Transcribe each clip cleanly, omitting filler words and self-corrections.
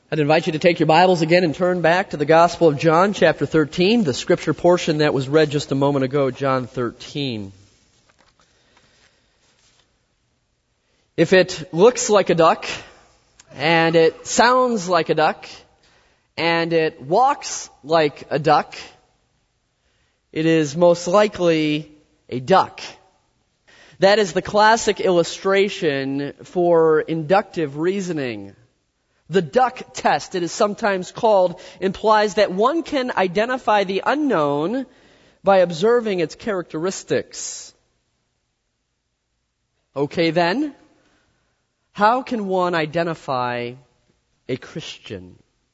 I'd invite you to take your Bibles again and turn back to the Gospel of John, chapter 13, the scripture portion that was read just a moment ago, John 13. If it looks like a duck, and it sounds like a duck, and it walks like a duck, it is most likely a duck. That is the classic illustration for inductive reasoning. The duck test, it is sometimes called, implies that one can identify the unknown by observing its characteristics. Okay then, how can one identify a Christian?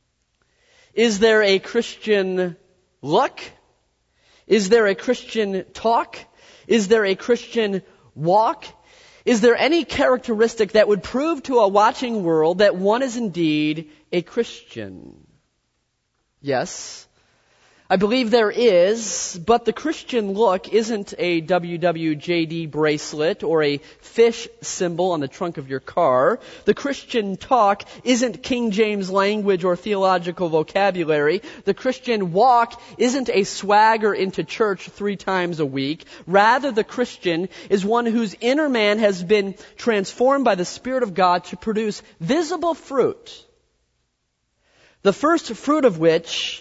Is there a Christian look? Is there a Christian talk? Is there a Christian walk? Is there any characteristic that would prove to a watching world that one is indeed a Christian? Yes, I believe there is, but the Christian look isn't a WWJD bracelet or a fish symbol on the trunk of your car. The Christian talk isn't King James language or theological vocabulary. The Christian walk isn't a swagger into church 3 times a week. Rather, the Christian is one whose inner man has been transformed by the Spirit of God to produce visible fruit. The first fruit of which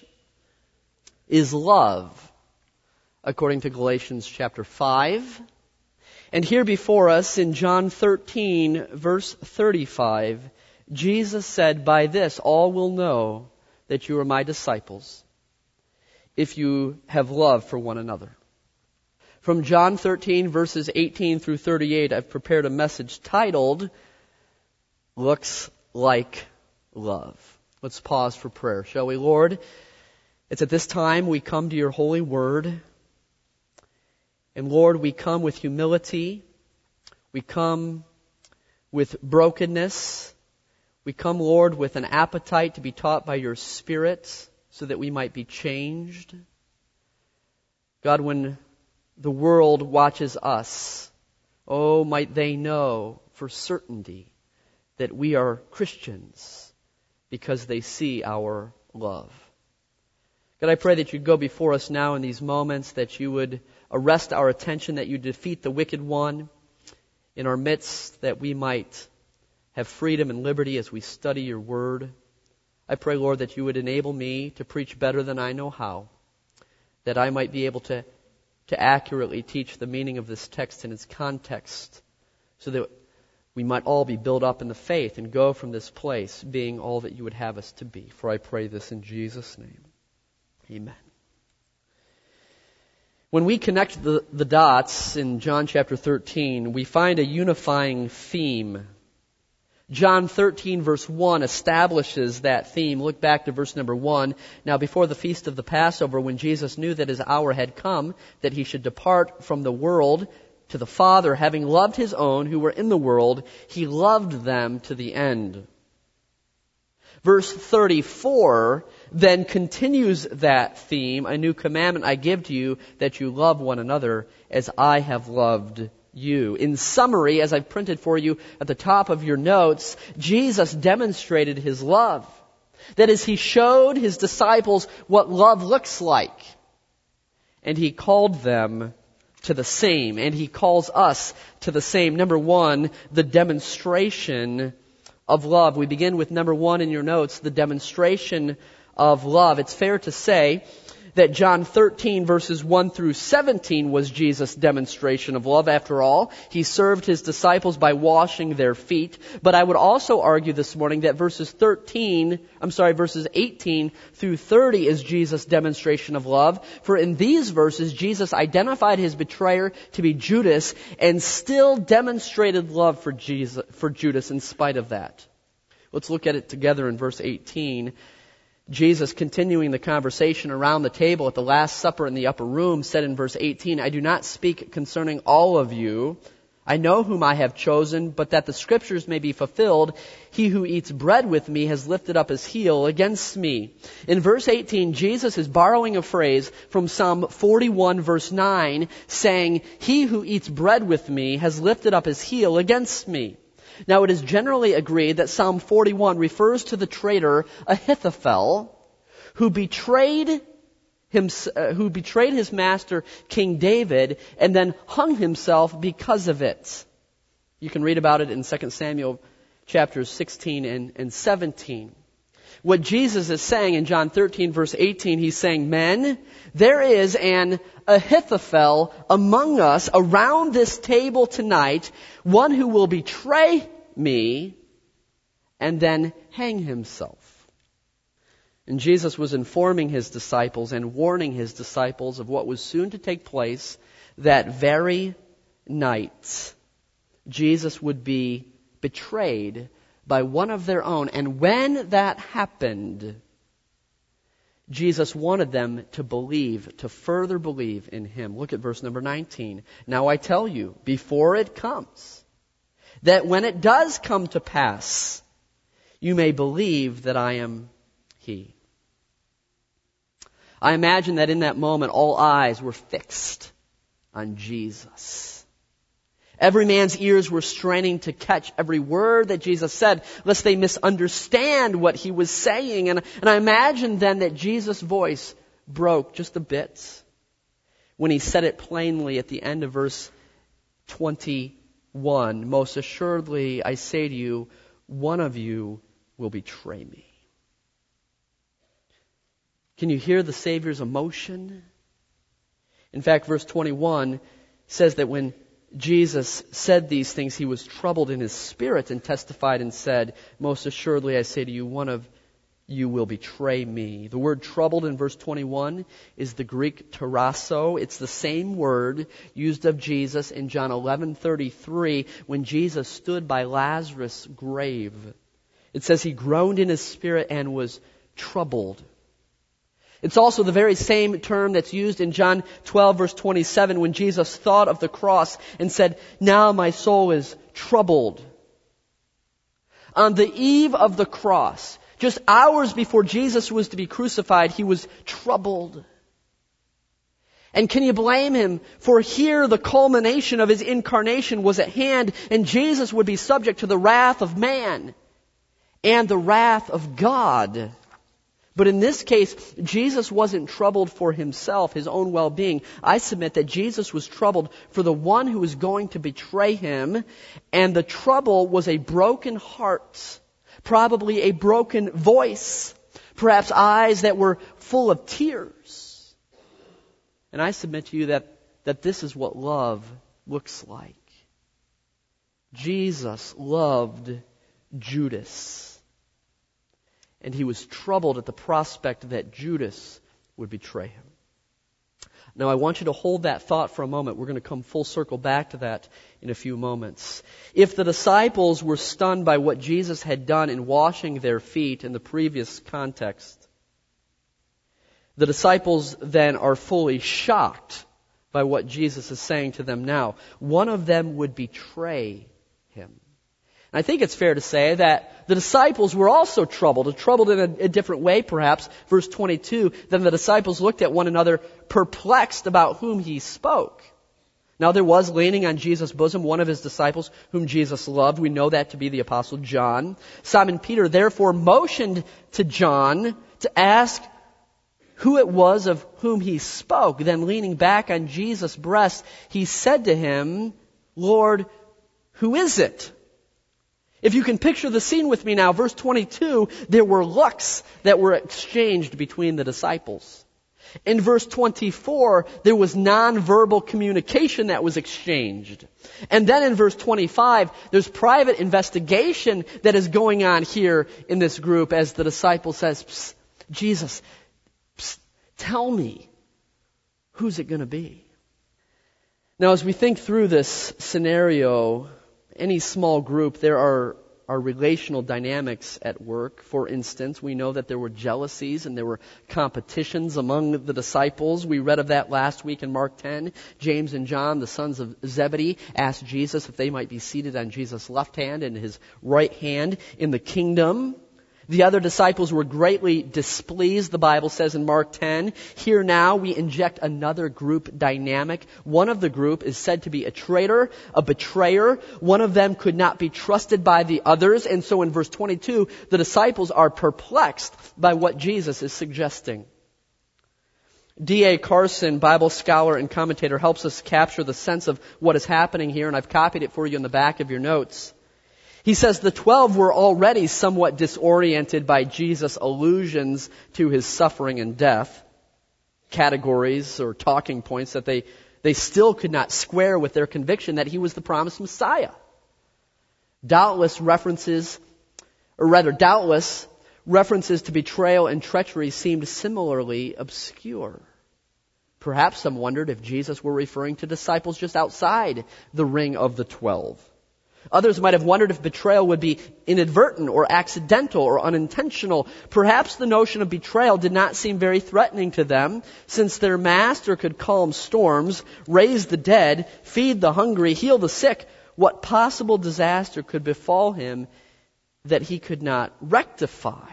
is love, according to Galatians chapter 5. And here before us in John 13, verse 35, Jesus said, "By this all will know that you are my disciples, if you have love for one another." From John 13, verses 18 through 38, I've prepared a message titled, "Looks Like Love." Let's pause for prayer, shall we, Lord? It's at this time we come to your holy word. And Lord, we come with humility. We come with brokenness. We come, Lord, with an appetite to be taught by your Spirit so that we might be changed. God, when the world watches us, oh, might they know for certainty that we are Christians because they see our love. God, I pray that you'd go before us now in these moments, that you would arrest our attention, that you defeat the wicked one in our midst, that we might have freedom and liberty as we study your word. I pray, Lord, that you would enable me to preach better than I know how, that I might be able to accurately teach the meaning of this text in its context, so that we might all be built up in the faith and go from this place being all that you would have us to be. For I pray this in Jesus' name. Amen. When we connect the dots in John chapter 13, we find a unifying theme. John 13 verse 1 establishes that theme. Look back to verse number 1. Now before the feast of the Passover, when Jesus knew that his hour had come, that he should depart from the world to the Father, having loved his own who were in the world, he loved them to the end. Verse 34 then continues that theme. A new commandment I give to you, that you love one another as I have loved you. In summary, as I've printed for you at the top of your notes, Jesus demonstrated his love. That is, he showed his disciples what love looks like. And he called them to the same. And he calls us to the same. Number 1, the demonstration of love. We begin with number 1 in your notes, the demonstration of love. It's fair to say that John 13 verses 1 through 17 was Jesus' demonstration of love. After all, he served his disciples by washing their feet. But I would also argue this morning that verses 18 through 30 is Jesus' demonstration of love. For in these verses, Jesus identified his betrayer to be Judas and still demonstrated love for Judas in spite of that. Let's look at it together in verse 18. Jesus, continuing the conversation around the table at the Last Supper in the upper room, said in verse 18, I do not speak concerning all of you. I know whom I have chosen, but that the Scriptures may be fulfilled, he who eats bread with me has lifted up his heel against me. In verse 18, Jesus is borrowing a phrase from Psalm 41 verse 9, saying, he who eats bread with me has lifted up his heel against me. Now, it is generally agreed that Psalm 41 refers to the traitor Ahithophel, who betrayed his master, King David, and then hung himself because of it. You can read about it in 2 Samuel chapters 16 and 17. What Jesus is saying in John 13, verse 18, he's saying, men, there is an Ahithophel among us around this table tonight, one who will betray me and then hang himself. And Jesus was informing his disciples and warning his disciples of what was soon to take place that very night. Jesus would be betrayed by one of their own. And when that happened, Jesus wanted them to believe, to further believe in him. Look at verse number 19. Now I tell you, before it comes, that when it does come to pass, you may believe that I am he. I imagine that in that moment, all eyes were fixed on Jesus. Every man's ears were straining to catch every word that Jesus said, lest they misunderstand what he was saying. And I imagine then that Jesus' voice broke just a bit when he said it plainly at the end of verse 21. Most assuredly, I say to you, one of you will betray me. Can you hear the Savior's emotion? In fact, verse 21 says that when Jesus said these things, he was troubled in his spirit and testified and said, most assuredly I say to you, one of you will betray me. The word troubled in verse 21 is the Greek tarasso. It's the same word used of Jesus in John 11:33 when Jesus stood by Lazarus' grave. It says he groaned in his spirit and was troubled. It's also the very same term that's used in John 12 verse 27 when Jesus thought of the cross and said, now my soul is troubled. On the eve of the cross, just hours before Jesus was to be crucified, he was troubled. And can you blame him? For here the culmination of his incarnation was at hand, and Jesus would be subject to the wrath of man and the wrath of God. But in this case, Jesus wasn't troubled for himself, his own well-being. I submit that Jesus was troubled for the one who was going to betray him, and the trouble was a broken heart, probably a broken voice, perhaps eyes that were full of tears. And I submit to you that this is what love looks like. Jesus loved Judas. And he was troubled at the prospect that Judas would betray him. Now I want you to hold that thought for a moment. We're going to come full circle back to that in a few moments. If the disciples were stunned by what Jesus had done in washing their feet in the previous context, the disciples then are fully shocked by what Jesus is saying to them now. One of them would betray him. I think it's fair to say that the disciples were also troubled in a different way perhaps. Verse 22, then the disciples looked at one another perplexed about whom he spoke. Now there was leaning on Jesus' bosom one of his disciples whom Jesus loved. We know that to be the Apostle John. Simon Peter therefore motioned to John to ask who it was of whom he spoke. Then leaning back on Jesus' breast, he said to him, Lord, who is it? If you can picture the scene with me now, verse 22, there were looks that were exchanged between the disciples. In verse 24, there was nonverbal communication that was exchanged. And then in verse 25, there's private investigation that is going on here in this group as the disciple says, Psst, Jesus, psst, tell me, who's it going to be? Now as we think through this scenario, any small group, there are relational dynamics at work. For instance, we know that there were jealousies and there were competitions among the disciples. We read of that last week in Mark 10. James and John, the sons of Zebedee, asked Jesus if they might be seated on Jesus' left hand and his right hand in the kingdom. The other disciples were greatly displeased, the Bible says in Mark 10. Here now we inject another group dynamic. One of the group is said to be a traitor, a betrayer. One of them could not be trusted by the others. And so in verse 22, the disciples are perplexed by what Jesus is suggesting. D.A. Carson, Bible scholar and commentator, helps us capture the sense of what is happening here, and I've copied it for you in the back of your notes. He says the 12 were already somewhat disoriented by Jesus' allusions to his suffering and death, categories or talking points that they still could not square with their conviction that he was the promised Messiah. Doubtless references to betrayal and treachery seemed similarly obscure. Perhaps some wondered if Jesus were referring to disciples just outside the ring of the 12. Others might have wondered if betrayal would be inadvertent or accidental or unintentional. Perhaps the notion of betrayal did not seem very threatening to them, since their master could calm storms, raise the dead, feed the hungry, heal the sick. What possible disaster could befall him that he could not rectify?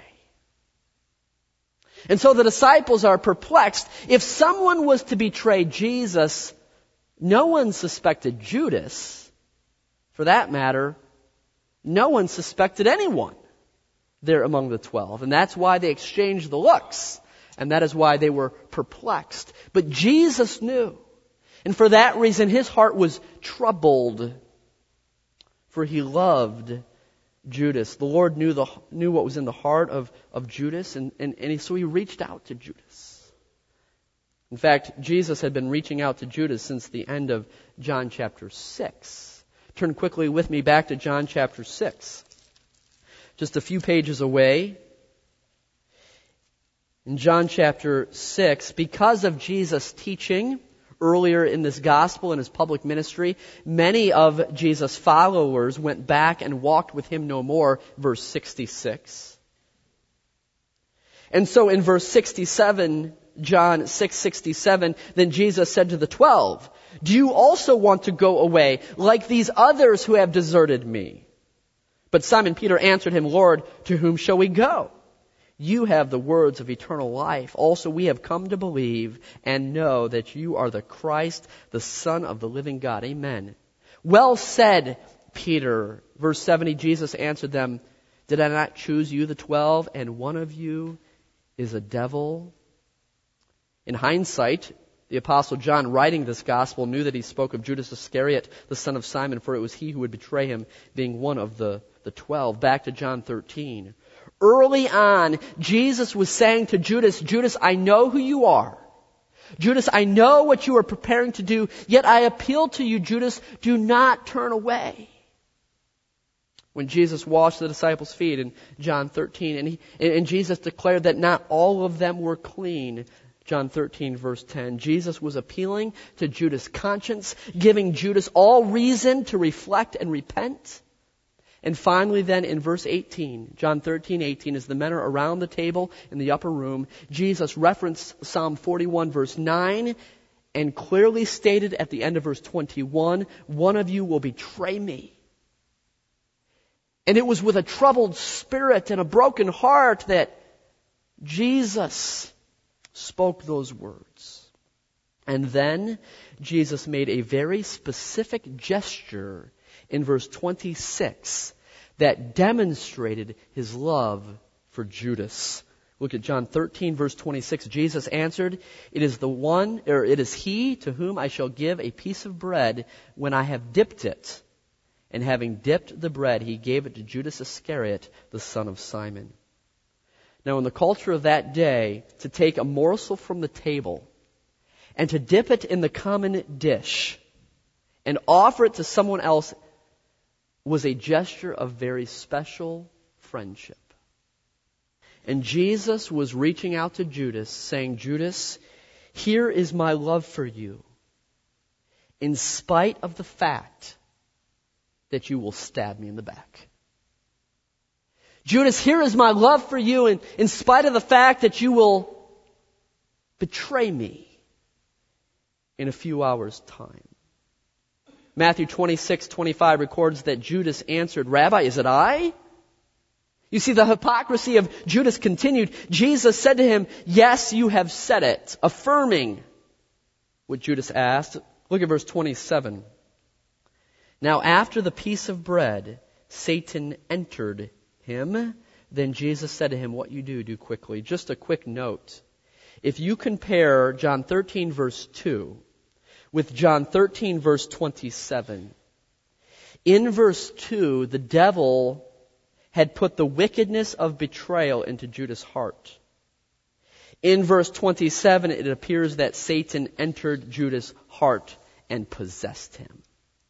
And so the disciples are perplexed. If someone was to betray Jesus, no one suspected Judas. For that matter, no one suspected anyone there among the 12. And that's why they exchanged the looks. And that is why they were perplexed. But Jesus knew. And for that reason, his heart was troubled. For he loved Judas. The Lord knew what was in the heart of Judas. So he reached out to Judas. In fact, Jesus had been reaching out to Judas since the end of John chapter 6. Turn quickly with me back to John chapter 6. Just a few pages away. In John chapter 6, because of Jesus' teaching earlier in this gospel, in his public ministry, many of Jesus' followers went back and walked with him no more, verse 66. And so in verse 67, John 6:67, then Jesus said to the 12, do you also want to go away like these others who have deserted me? But Simon Peter answered him, Lord, to whom shall we go? You have the words of eternal life. Also we have come to believe and know that you are the Christ, the Son of the living God. Amen. Well said, Peter. Verse 70, Jesus answered them, did I not choose you, the 12, and one of you is a devil? In hindsight, the Apostle John, writing this gospel, knew that he spoke of Judas Iscariot, the son of Simon, for it was he who would betray him, being one of the 12. Back to John 13. Early on, Jesus was saying to Judas, Judas, I know who you are. Judas, I know what you are preparing to do, yet I appeal to you, Judas, do not turn away. When Jesus washed the disciples' feet in John 13, and Jesus declared that not all of them were clean, John 13, verse 10. Jesus was appealing to Judas' conscience, giving Judas all reason to reflect and repent. And finally then in verse 18, John 13:18, as the men are around the table in the upper room, Jesus referenced Psalm 41, verse 9, and clearly stated at the end of verse 21, one of you will betray me. And it was with a troubled spirit and a broken heart that Jesus spoke those words. And then Jesus made a very specific gesture in verse 26 that demonstrated his love for Judas. Look at John 13, verse 26. Jesus answered, it is he to whom I shall give a piece of bread when I have dipped it. And having dipped the bread, he gave it to Judas Iscariot, the son of Simon. Now, in the culture of that day, to take a morsel from the table and to dip it in the common dish and offer it to someone else was a gesture of very special friendship. And Jesus was reaching out to Judas, saying, Judas, here is my love for you, in spite of the fact that you will stab me in the back. Judas, here is my love for you, in spite of the fact that you will betray me in a few hours' time. Matthew 26:25 records that Judas answered, Rabbi, is it I? You see, the hypocrisy of Judas continued. Jesus said to him, "Yes, you have said it," affirming what Judas asked. Look at verse 27. Now after the piece of bread, Satan entered him. Then Jesus said to him, "What you do quickly." Just a quick note. If you compare John 13 verse 2 with John 13 verse 27, in verse 2, the devil had put the wickedness of betrayal into Judas' heart. In verse 27, it appears that Satan entered Judas' heart and possessed him.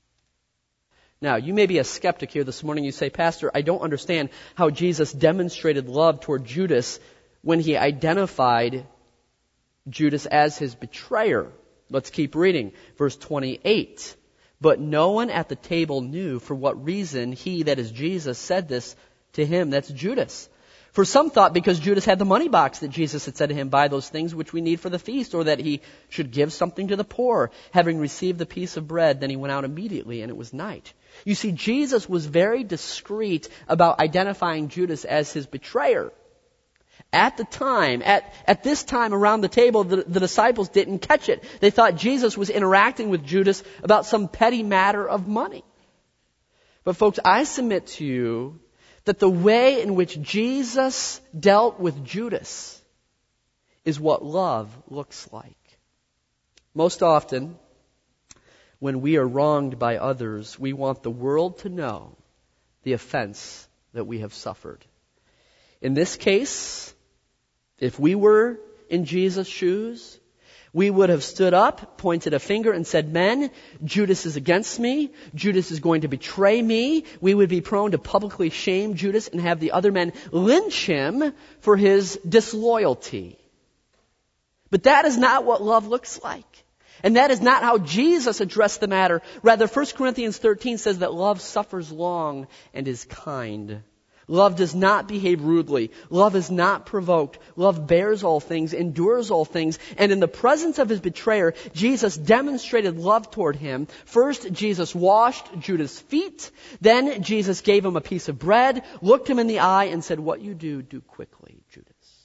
Now, you may be a skeptic here this morning. You say, "Pastor, I don't understand how Jesus demonstrated love toward Judas when he identified Judas as his betrayer." Let's keep reading. Verse 28. But no one at the table knew for what reason he, that is Jesus, said this to him, that's Judas. For some thought because Judas had the money box that Jesus had said to him, "Buy those things which we need for the feast," or that he should give something to the poor. Having received the piece of bread, then he went out immediately, and it was night. You see, Jesus was very discreet about identifying Judas as his betrayer. At the time, at this time around the table, the disciples didn't catch it. They thought Jesus was interacting with Judas about some petty matter of money. But folks, I submit to you that the way in which Jesus dealt with Judas is what love looks like. Most often, when we are wronged by others, we want the world to know the offense that we have suffered. In this case, if we were in Jesus' shoes, we would have stood up, pointed a finger, and said, "Men, Judas is against me. Judas is going to betray me." We would be prone to publicly shame Judas and have the other men lynch him for his disloyalty. But that is not what love looks like. And that is not how Jesus addressed the matter. Rather, 1 Corinthians 13 says that love suffers long and is kind. Love does not behave rudely. Love is not provoked. Love bears all things, endures all things. And in the presence of his betrayer, Jesus demonstrated love toward him. First, Jesus washed Judas' feet. Then Jesus gave him a piece of bread, looked him in the eye, and said, "What you do quickly, Judas."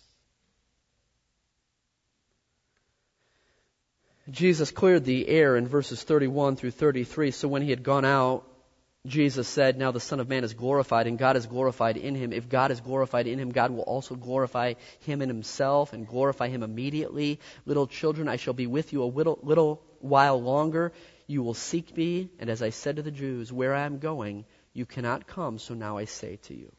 Jesus cleared the air in verses 31 through 33. So when he had gone out, Jesus said, "Now the Son of Man is glorified, and God is glorified in him. If God is glorified in him, God will also glorify him in himself and glorify him immediately. Little children, I shall be with you a little while longer. You will seek me, and as I said to the Jews, where I am going, you cannot come, so now I say to you."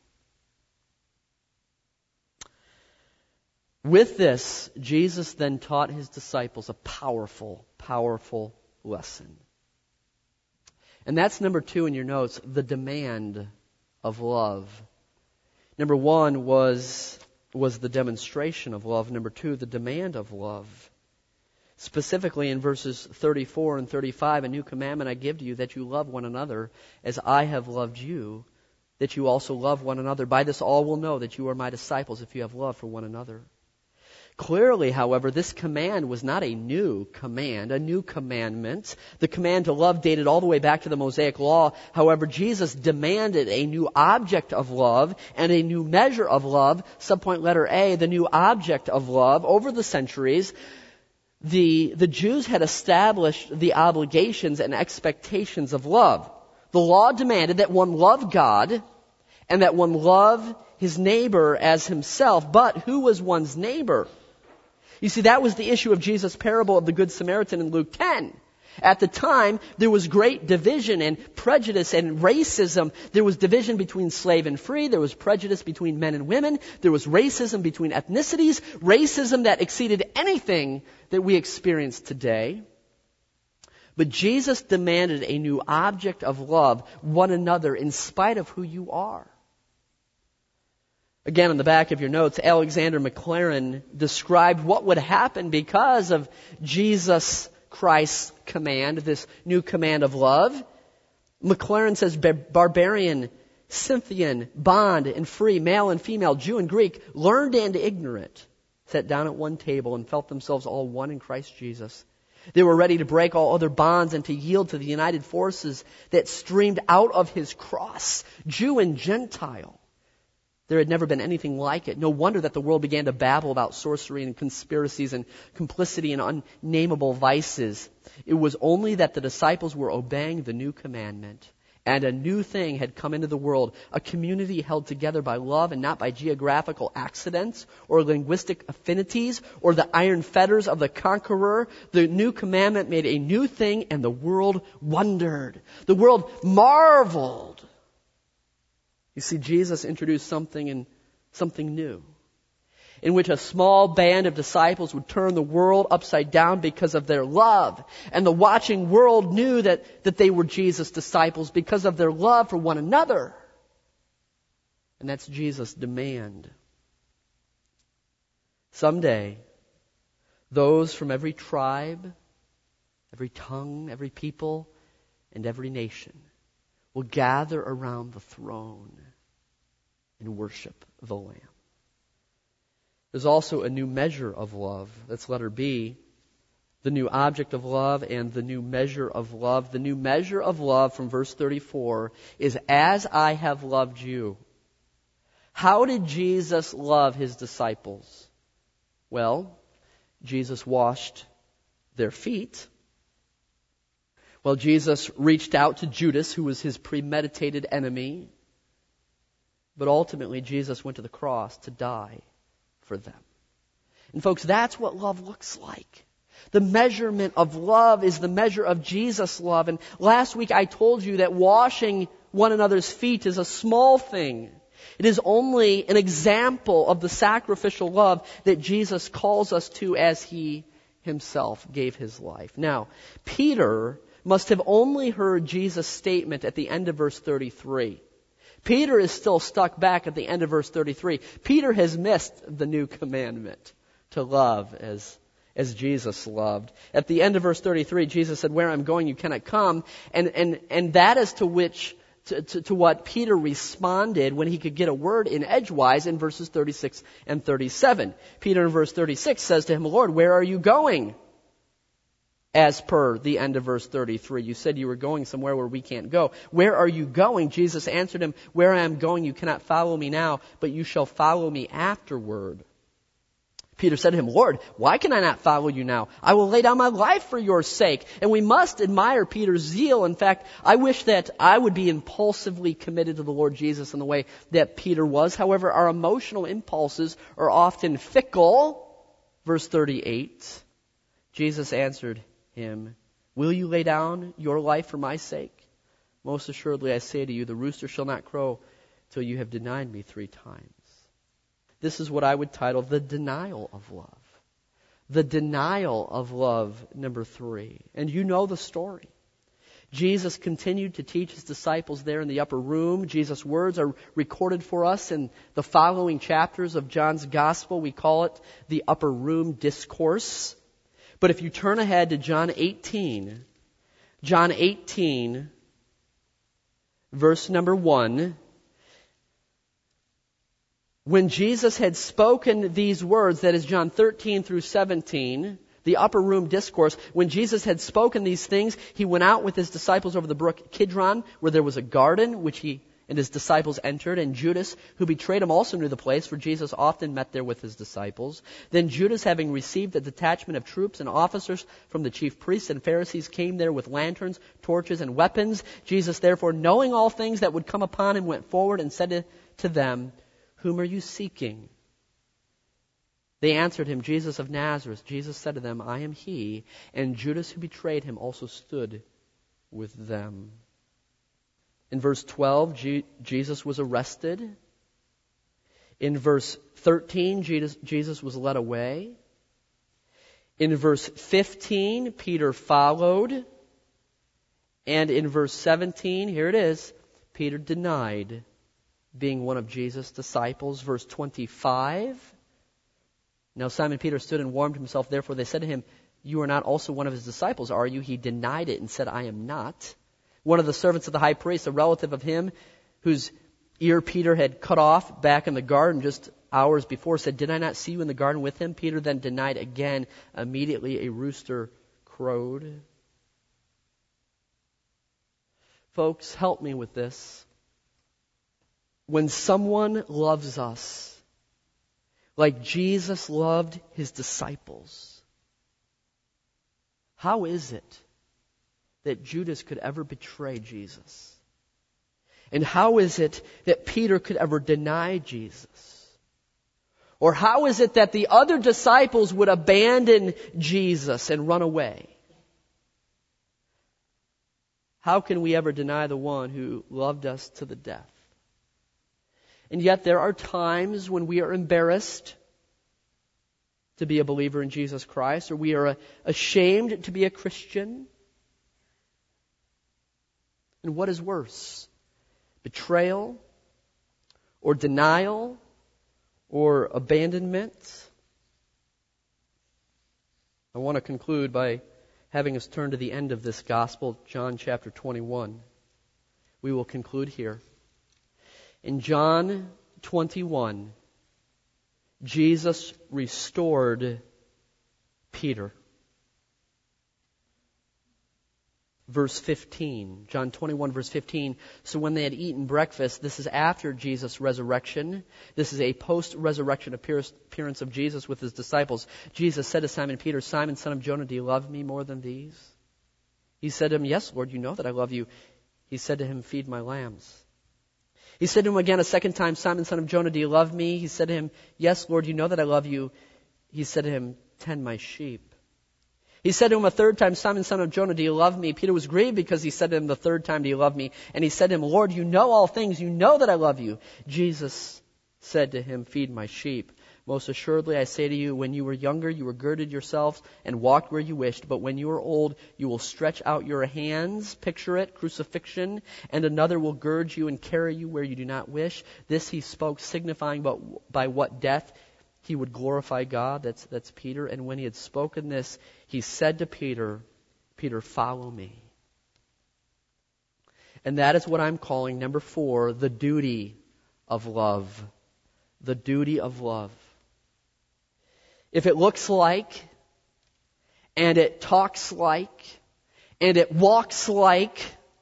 With this, Jesus then taught his disciples a powerful, powerful lesson. And that's number 2 in your notes, the demand of love. Number 1 was the demonstration of love. Number 2, the demand of love. Specifically in verses 34 and 35, "A new commandment I give to you, that you love one another as I have loved you, that you also love one another. By this all will know that you are my disciples if you have love for one another." Clearly, however, this command was not a new command, a new commandment. The command to love dated all the way back to the Mosaic Law. However, Jesus demanded a new object of love and a new measure of love. Subpoint letter A, the new object of love. Over the centuries, the Jews had established the obligations and expectations of love. The law demanded that one love God and that one love his neighbor as himself. But who was one's neighbor? You see, that was the issue of Jesus' parable of the Good Samaritan in Luke 10. At the time, there was great division and prejudice and racism. There was division between slave and free. There was prejudice between men and women. There was racism between ethnicities. Racism that exceeded anything that we experience today. But Jesus demanded a new object of love, one another, in spite of who you are. Again, on the back of your notes, Alexander Maclaren described what would happen because of Jesus Christ's command, this new command of love. Maclaren says, barbarian, Scythian, bond and free, male and female, Jew and Greek, learned and ignorant, sat down at one table and felt themselves all one in Christ Jesus. They were ready to break all other bonds and to yield to the united forces that streamed out of his cross, Jew and Gentile. There had never been anything like it. No wonder that the world began to babble about sorcery and conspiracies and complicity and unnameable vices. It was only that the disciples were obeying the new commandment, and a new thing had come into the world, a community held together by love and not by geographical accidents or linguistic affinities or the iron fetters of the conqueror. The new commandment made a new thing, and the world wondered. The world marveled. You see, Jesus introduced something new, in which a small band of disciples would turn the world upside down because of their love. And the watching world knew that they were Jesus' disciples because of their love for one another. And that's Jesus' demand. Someday, those from every tribe, every tongue, every people, and every nation will gather around the throne and worship the Lamb. There's also a new measure of love. That's letter B. The new object of love and the new measure of love. The new measure of love from verse 34 is, as I have loved you. How did Jesus love his disciples? Well, Jesus washed their feet. Well, Jesus reached out to Judas, who was his premeditated enemy. But ultimately, Jesus went to the cross to die for them. And folks, that's what love looks like. The measurement of love is the measure of Jesus' love. And last week I told you that washing one another's feet is a small thing. It is only an example of the sacrificial love that Jesus calls us to as he himself gave his life. Now, Peter must have only heard Jesus' statement at the end of verse 33. Peter is still stuck back at the end of verse 33. Peter has missed the new commandment to love as Jesus loved. At the end of verse 33, Jesus said, "Where I'm going, you cannot come." And that is to what Peter responded when he could get a word in edgewise in verses 36 and 37. Peter in verse 36 says to him, "Lord, where are you going?" As per the end of verse 33. You said you were going somewhere where we can't go. Where are you going? Jesus answered him, "Where I am going, you cannot follow me now, but you shall follow me afterward." Peter said to him, "Lord, why can I not follow you now? I will lay down my life for your sake." And we must admire Peter's zeal. In fact, I wish that I would be impulsively committed to the Lord Jesus in the way that Peter was. However, our emotional impulses are often fickle. Verse 38, Jesus answered him, "Will you lay down your life for my sake? Most assuredly I say to you, the rooster shall not crow till you have denied me 3 times. This is what I would title the denial of love. The denial of love, number 3. And you know the story. Jesus continued to teach his disciples there in the upper room. Jesus' words are recorded for us in the following chapters of John's Gospel. We call it the upper room discourse. But if you turn ahead to John 18, verse number 1, when Jesus had spoken these words, that is John 13 through 17, the upper room discourse, when Jesus had spoken these things, he went out with his disciples over the brook Kidron, where there was a garden, which he and his disciples entered, and Judas, who betrayed him, also knew the place, for Jesus often met there with his disciples. Then Judas, having received a detachment of troops and officers from the chief priests and Pharisees, came there with lanterns, torches, and weapons. Jesus, therefore, knowing all things that would come upon him, went forward and said to them, "Whom are you seeking?" They answered him, "Jesus of Nazareth." Jesus said to them, "I am he." And Judas, who betrayed him, also stood with them. In verse 12, Jesus was arrested. In verse 13, Jesus was led away. In verse 15, Peter followed. And in verse 17, here it is, Peter denied being one of Jesus' disciples. Verse 25, now Simon Peter stood and warmed himself. Therefore they said to him, "You are not also one of his disciples, are you?" He denied it and said, "I am not." One of the servants of the high priest, a relative of him, whose ear Peter had cut off back in the garden just hours before, said, "Did I not see you in the garden with him?" Peter then denied again. Immediately a rooster crowed. Folks, help me with this. when someone loves us like Jesus loved his disciples, how is it that Judas could ever betray Jesus? And how is it that Peter could ever deny Jesus? Or how is it that the other disciples would abandon Jesus and run away? How can we ever deny the one who loved us to the death? And yet there are times when we are embarrassed to be a believer in Jesus Christ, or we are ashamed to be a Christian. And what is worse? Betrayal, or denial, or abandonment? I want to conclude by having us turn to the end of this gospel, John chapter 21. We will conclude here. In John 21, Jesus restored Peter. Verse 15, John 21 verse 15. So when they had eaten breakfast, this is after Jesus' resurrection. This is a post-resurrection appearance of Jesus with his disciples. Jesus said to Simon Peter, Simon, son of Jonah, do you love me more than these? He said to him, yes, Lord, you know that I love you. He said to him, feed my lambs. He said to him again a second time, Simon, son of Jonah, do you love me? He said to him, yes, Lord, you know that I love you. He said to him, tend my sheep. He said to him a third time, Simon, son of Jonah, do you love me? Peter was grieved because he said to him the third time, do you love me? And he said to him, Lord, you know all things. You know that I love you. Jesus said to him, feed my sheep. Most assuredly, I say to you, when you were younger, you were girded yourselves and walked where you wished. But when you are old, you will stretch out your hands. Picture it, crucifixion. And another will gird you and carry you where you do not wish. This he spoke, signifying by what death he would glorify God. That's Peter. And when he had spoken this, he said to Peter, Peter, follow me. And that is what I'm calling, number 4, the duty of love. The duty of love. If it looks like, and it talks like, and it walks like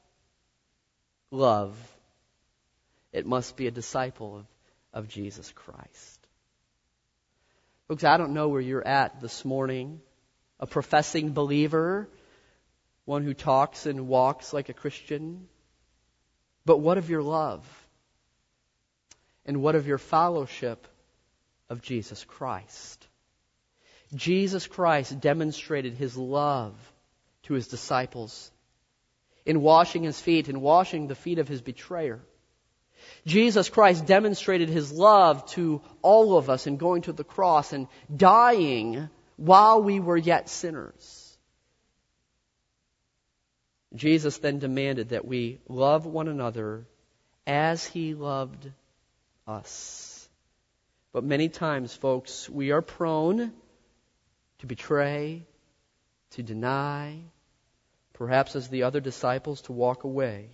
love, it must be a disciple of Jesus Christ. Folks, I don't know where you're at this morning. A professing believer, one who talks and walks like a Christian. But what of your love? And what of your fellowship of Jesus Christ? Jesus Christ demonstrated his love to his disciples in washing his feet and washing the feet of his betrayer. Jesus Christ demonstrated his love to all of us in going to the cross and dying while we were yet sinners. Jesus then demanded that we love one another as he loved us. But many times, folks, we are prone to betray, to deny, perhaps as the other disciples, to walk away.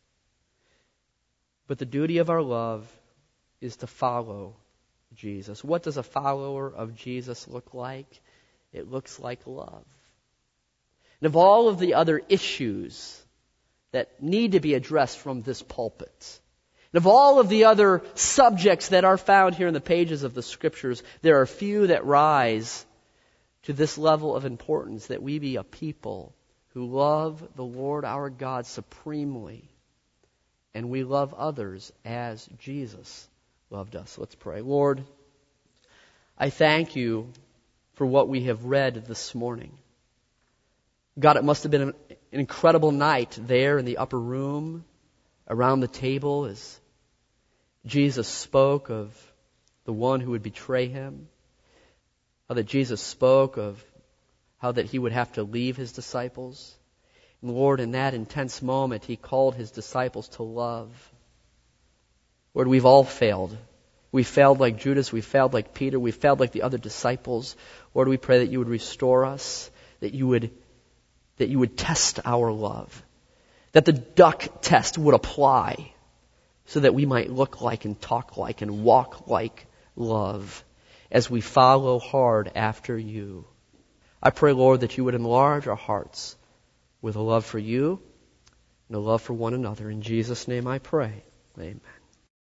But the duty of our love is to follow Jesus. What does a follower of Jesus look like? It looks like love. And of all of the other issues that need to be addressed from this pulpit, and of all of the other subjects that are found here in the pages of the Scriptures, there are few that rise to this level of importance, that we be a people who love the Lord our God supremely, and we love others as Jesus loved us. Let's pray. Lord, I thank you for what we have read this morning. God, it must have been an incredible night there in the upper room, around the table, as Jesus spoke of the one who would betray him. How that Jesus spoke of how that he would have to leave his disciples. And Lord, in that intense moment, he called his disciples to love. Lord, we've all failed. We failed like Judas. We failed like Peter. We failed like the other disciples. Lord, we pray that you would restore us, that you would test our love, that the duck test would apply so that we might look like and talk like and walk like love as we follow hard after you. I pray, Lord, that you would enlarge our hearts with a love for you and a love for one another. In Jesus' name I pray. Amen.